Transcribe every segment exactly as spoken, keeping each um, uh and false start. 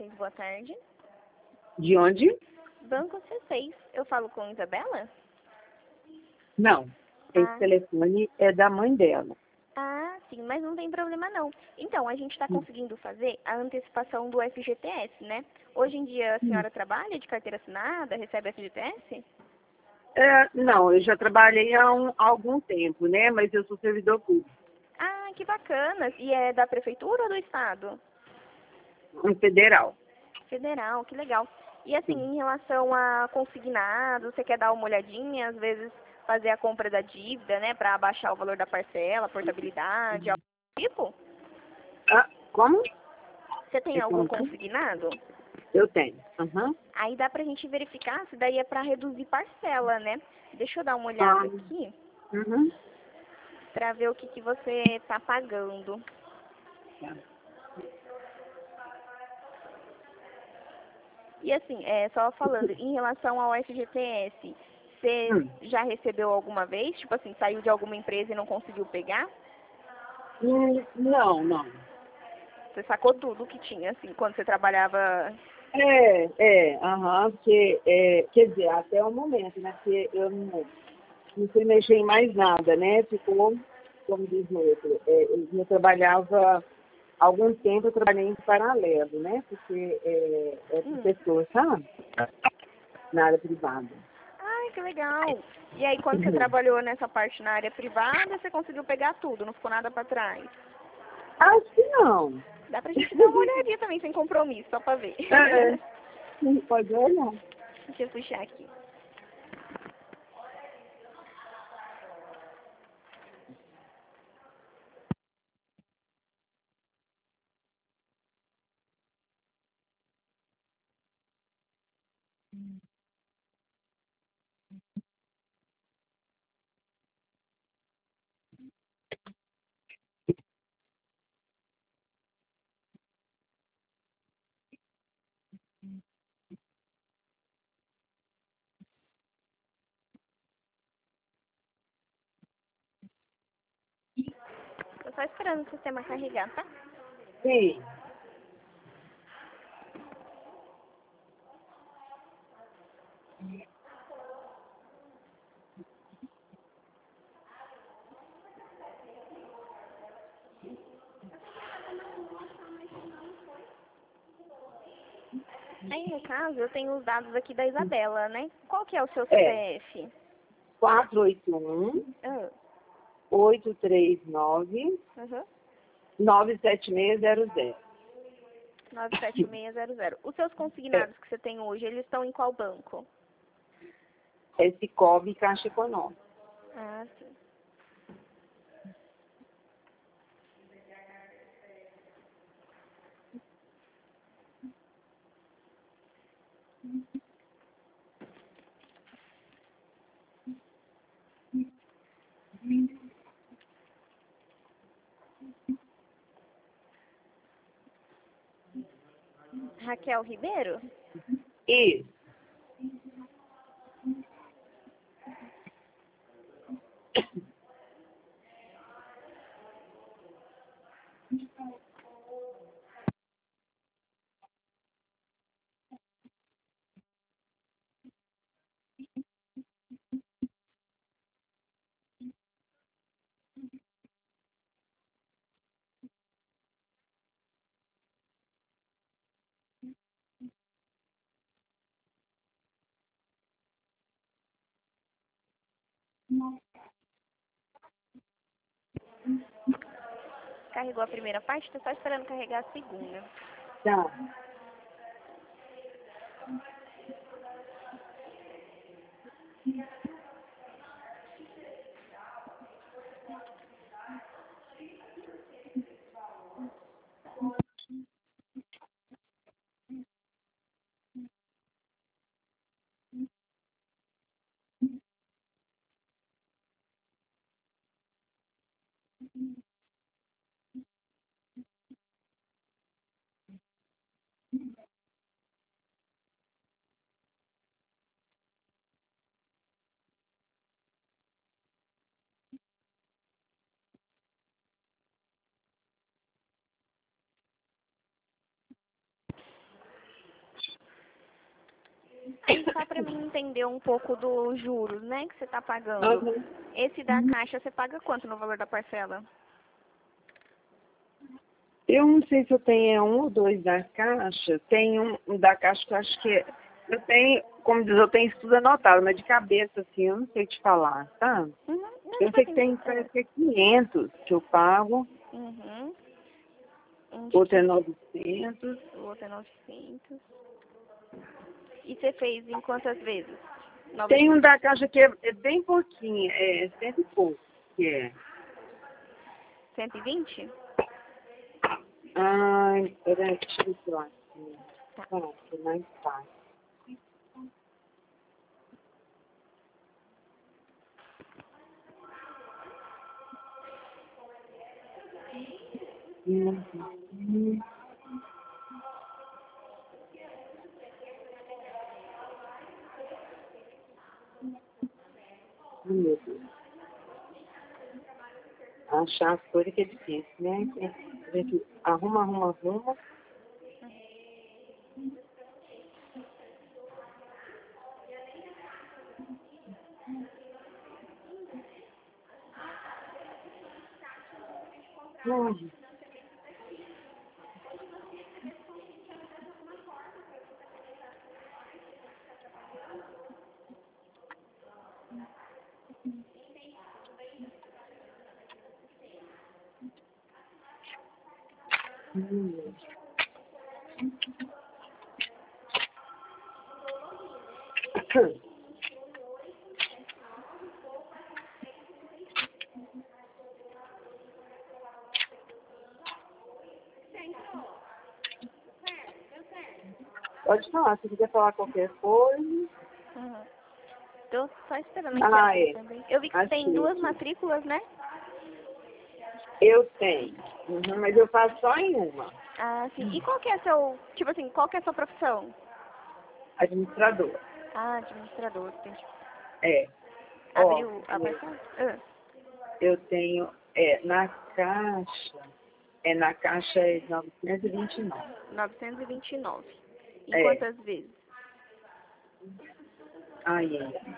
seis, boa tarde. De onde? Banco C seis. Eu falo com Isabela? Não. Esse Ah. telefone é da mãe dela. Ah, sim, mas não tem problema não. Então, a gente está conseguindo fazer a antecipação do F G T S, né? Hoje em dia a senhora trabalha de carteira assinada, recebe F G T S? É, não, eu já trabalhei há, um, há algum tempo, né? Mas eu sou servidor público. Ah, que bacana. E é da prefeitura ou do estado? Um federal. Federal, que legal. E assim, em relação a consignado, você quer dar uma olhadinha, às vezes fazer a compra da dívida, né, para abaixar o valor da parcela, portabilidade, algo do tipo? Ah, como? Você tem É algum como? consignado? Eu tenho. Uhum. Aí dá pra gente verificar se daí é para reduzir parcela, né? Deixa eu dar uma Ah, olhada aqui uhum. para ver o que, que você tá pagando. Tá. E assim, é, só falando, em relação ao F G T S, você Hum. já recebeu alguma vez? Tipo assim, saiu de alguma empresa e não conseguiu pegar? Hum, Não, não. Você sacou tudo que tinha, assim, quando você trabalhava... É, é, aham, porque, é, quer dizer, até o momento, né? Porque eu não, não fui mexer em mais nada, né? Ficou, como diz o outro, é, eu eu trabalhava, há algum tempo eu trabalhei em paralelo, né? Porque é, é Hum. professor, sabe? Na área privada. Ai, que legal. E aí, quando você Uhum. trabalhou nessa parte na área privada, você conseguiu pegar tudo, não ficou nada pra trás? Acho que não. Dá pra gente dar uma olhadinha também, sem compromisso, só pra ver. É, sim, pode olhar. Deixa eu puxar aqui. Tô só esperando o sistema carregar, tá? Sim. Aí, no caso, eu tenho os dados aqui da Isabela, né? Qual que é o seu É, C P F? quatro oito um, Ah, oito três nove, uhum. nove sete seis zero zero. nove sete seis zero zero. Os seus É, consignados que você tem hoje, eles estão em qual banco? é Cicobi Caixa Econômica. Ah, sim. Raquel Ribeiro? Isso. Carregou a primeira parte, tô só esperando carregar a segunda. Tá. Aí só para mim entender um pouco dos juros, né, que você está pagando. Uhum. Esse da Caixa, você paga quanto no valor da parcela? Eu não sei se eu tenho um ou dois da Caixa. Tem um, um da Caixa que eu acho que é, eu tenho, como diz, eu tenho isso tudo anotado, mas de cabeça, assim, eu não sei te falar, tá? Uhum. Não, Eu tipo sei que assim, tem, parece que é quinhentos que eu pago, uhum. Um de outro é quinhentos, novecentos. o outro é novecentos. E você fez em quantas vezes? Tem um novecentos, da Caixa que é, é bem pouquinho, é cento e pouco, que é. cento e vinte? Ai, peraí, deixa eu ver lá. Tá. Ah, que é mais fácil. Uhum. Meu Deus. Achar as coisas que é difícil, né? A gente arruma, arruma, arruma. Hum. Hum. Pode falar, se quiser falar qualquer coisa. Uhum. Tô só esperando aqui Ah, abrir é. também. Eu vi que tem Achei duas aqui. matrículas, né? Eu tenho. Uhum, mas eu faço só em uma. Ah, sim. E qual que é seu, tipo assim, qual que é a sua profissão? Administrador. Ah, administrador, entendi. É. Ó, Abriu a é, parcela? Ah, eu tenho. É, na caixa. É, na caixa é novecentos e vinte e nove. novecentos e vinte e nove. Em É. quantas vezes? Aí, é.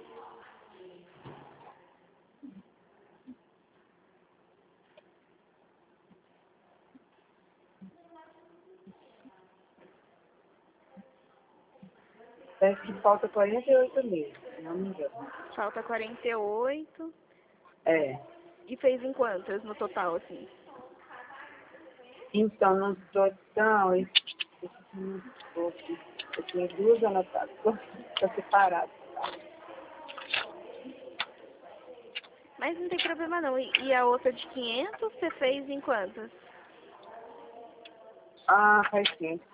Parece que falta quarenta e oito mil, se não me engano. Falta quarenta e oito. É. E fez em quantas no total, assim? Então, no total, eu, eu tenho duas anotadas. Está separado. Mas não tem problema não. E, e a outra de quinhentos, você fez em quantas? Ah, faz tempo.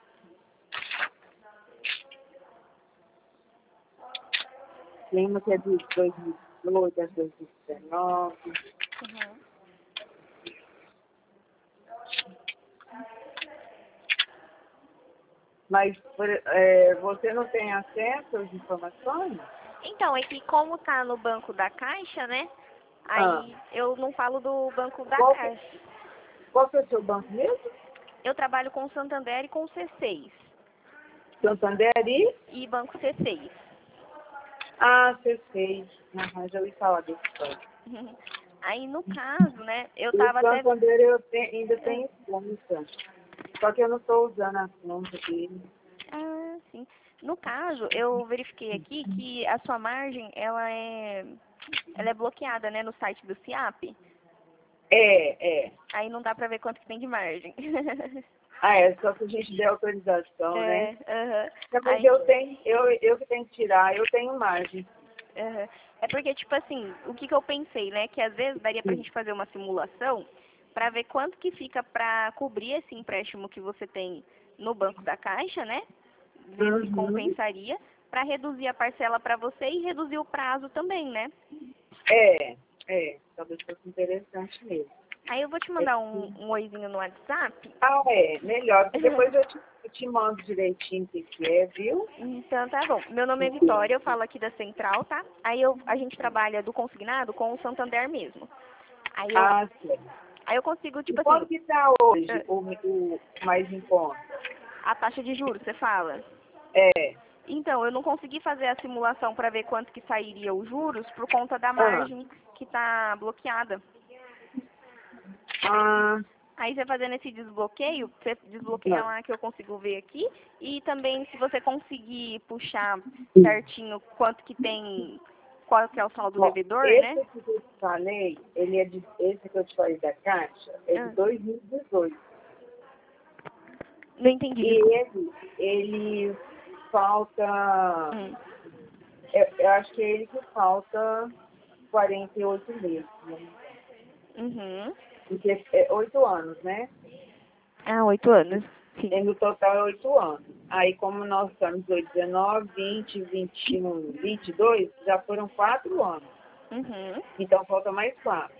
Tem uma que é de dois mil e dezoito, a dois mil e dezenove. Uhum. Mas por- é, você não tem acesso às informações? Então, é que como tá no banco da Caixa, né? Ah, Aí eu não falo do banco da qual, que- Caixa. qual que é o seu banco mesmo? Eu trabalho com o Santander e com o C seis. Santander e? E banco C seis. Ah, C seis. Aham, já ouvi falar desse banco. Aí no caso, né, eu O tava até... Santander eu te- ainda Ah, tenho conta. Só que eu não estou usando a conta dele. ah, sim. No caso, eu verifiquei aqui que a sua margem, ela é, ela é bloqueada, né, no site do CIAP. É, é. Aí não dá pra ver quanto que tem de margem. Ah, é, só que a gente der autorização, né? É, aham. É, mas Aí, eu tenho, eu, eu que tenho que tirar, eu tenho margem. aham. É porque, tipo assim, o que que eu pensei, né? Que às vezes daria pra gente fazer uma simulação pra ver quanto que fica pra cobrir esse empréstimo que você tem no banco da Caixa, né? Ver se Uhum. compensaria pra reduzir a parcela pra você e reduzir o prazo também, né? É, é, talvez fosse interessante mesmo. Aí eu vou te É mandar um, que- um oizinho no WhatsApp. Ah, é, melhor, porque depois eu te, eu te mando direitinho o que que é, viu? Então tá bom. Meu nome é Vitória, eu falo aqui da Central, tá? Aí eu, a gente trabalha do consignado com o Santander mesmo. Aí eu, Ah, sim. aí eu consigo, E tipo quanto assim, que tá hoje eh, o, o mais em conta? a taxa de juros, você fala. É. Então, eu não consegui fazer a simulação para ver quanto que sairia os juros por conta da Ah, margem que está bloqueada. ah, Aí você fazendo esse desbloqueio, você desbloqueia não. lá que eu consigo ver aqui. E também se você conseguir puxar certinho quanto que tem, qual que é o saldo Ó, devedor, né? esse aqui que eu te falei, ele é de, esse que eu te falei da Caixa, é de Ah, dois mil e dezoito. não entendi, E desculpa. ele, ele falta, Hum. eu, eu acho que é ele que falta quarenta e oito meses, né? Uhum. Porque é oito anos, né? Ah, oito anos, sim. E no total é oito anos. Aí como nós estamos em dezenove, vinte, vinte e um, vinte e dois, já foram quatro anos. Uhum. Então falta mais quatro.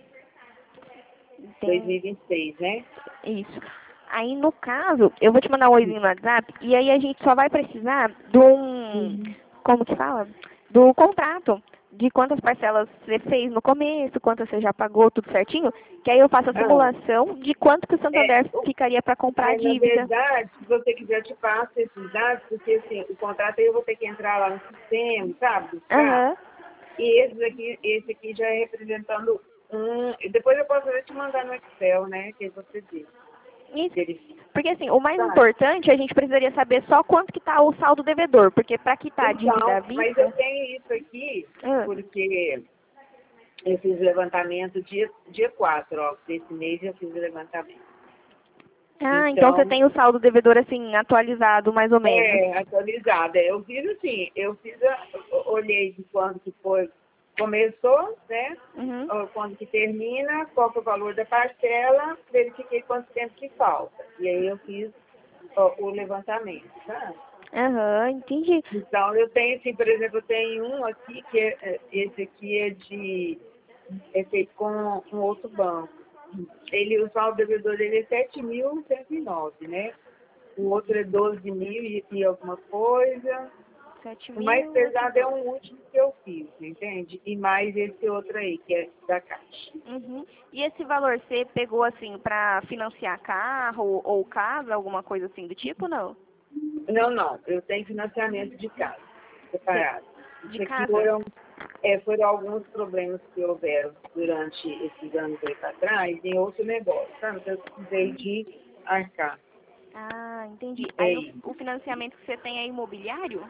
Tem dois mil e vinte e seis, né? isso. Aí, no caso, eu vou te mandar um oizinho no WhatsApp e aí a gente só vai precisar de um, Uhum. como que fala? Do contrato, de quantas parcelas você fez no começo, quantas você já pagou, tudo certinho, que aí eu faço a Ah, simulação de quanto que o é, Santander o- ficaria para comprar a aí, na dívida. verdade, se você quiser, eu te passo esses dados, porque assim, o contrato aí eu vou ter que entrar lá no sistema, sabe, buscar. Aham. E esse aqui, esse aqui já é representando um. E depois eu posso até te mandar no Excel, né? Que você diz. Isso. Verifica, Porque assim, o mais sabe? importante, a gente precisaria saber só quanto que está o saldo devedor, porque para quitar a dívida à Então, mas eu vista... tenho isso aqui, Ah. porque eu fiz o levantamento dia, dia quatro, ó. Desse mês eu fiz o levantamento. Ah, então você Então, tem o saldo devedor assim, atualizado mais ou menos. é atualizada. Eu fiz assim, eu fiz a, eu olhei de quando que foi, começou, né? Uhum. Ó, quando que termina, qual que é o valor da parcela, verifiquei quanto tempo que falta. E aí eu fiz ó, o levantamento, tá? Aham, entendi. Então eu tenho, assim, por exemplo, eu tenho um aqui, que é, é- esse aqui é de é feito com, com outro banco. Ele, o saldo devedor dele é sete mil cento e nove, né? O outro é doze mil e, e alguma coisa. Sete O mais mil, oito pesado é doze. um último que eu fiz, entende? E mais esse outro aí, que é da Caixa. Uhum. E esse valor você pegou assim pra financiar carro ou casa, alguma coisa assim do tipo, não? Não, não, eu tenho financiamento de casa, Cê- separado. De Isso aqui casa? foram, é, foram alguns problemas que houveram durante esses anos aí para trás em outro negócio, sabe? Então eu precisei de arcar. Ah, entendi. É Aí o, isso. o financiamento que você tem é imobiliário?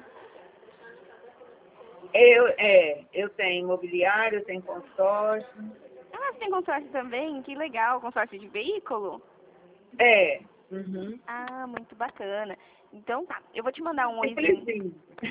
Eu, é, eu tenho imobiliário, eu tenho consórcio. Ah, você tem consórcio também? Que legal, consórcio de veículo? É. Uhum. Ah, muito bacana. Então tá, eu vou te mandar um oizinho. Simplesinho.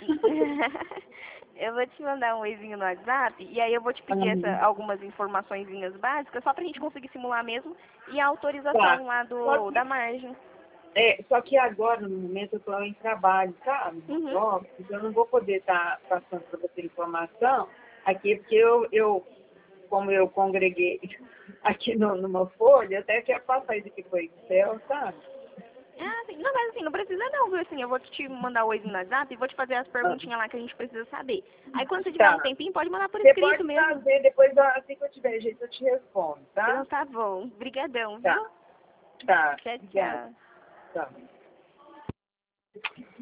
Eu vou te mandar um oizinho no WhatsApp e aí eu vou te pedir essa, Uhum. algumas informaçõezinhas básicas só pra gente conseguir simular mesmo e a Tá. autorização lá Só do, que, da margem. é, só que agora, no momento, eu estou em trabalho, sabe? Uhum. Ó, então eu não vou poder estar passando para você informação aqui, porque eu, eu, como eu congreguei aqui no, numa folha, até quero passar isso aqui para o Excel, sabe? Ah, sim. Não, mas assim, não precisa não, viu? Assim, eu vou te mandar o oizinho no WhatsApp e vou te fazer as Ah, perguntinhas lá que a gente precisa saber. Aí quando você tiver um tá. tempinho, pode mandar por Você escrito pode mesmo. fazer, depois assim que eu tiver jeito eu te respondo, tá? Então tá bom. Brigadão, viu? Tá. Tá. Tchau, Obrigada. tchau. Tá.